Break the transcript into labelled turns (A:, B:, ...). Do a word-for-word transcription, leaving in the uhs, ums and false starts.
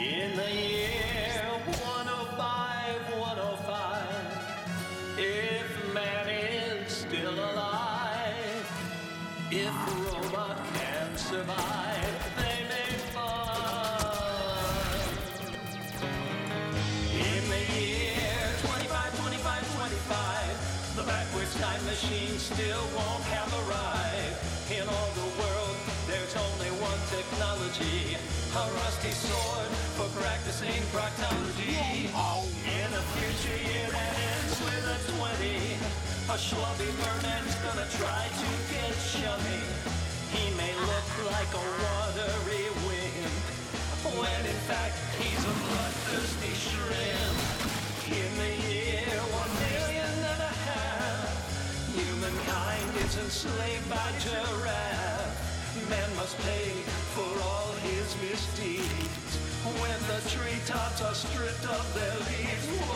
A: In the year one oh five, one oh five, if man is still alive, if robot can survive, they may find. In the year twenty-five, twenty-five, twenty-five, the backwards time machine still won't have arrived. In all the world, there's only one technology, a rusty sword for practicing proctology. In a future year that ends with a twenty, a schlubby merman's gonna try to get chummy. He may look like a watery wimp, when in fact he's a bloodthirsty shrimp. In the year one million and a half, humankind is enslaved by giraffe. Man must pay for all his misdeeds when the treetops are stripped of their leaves.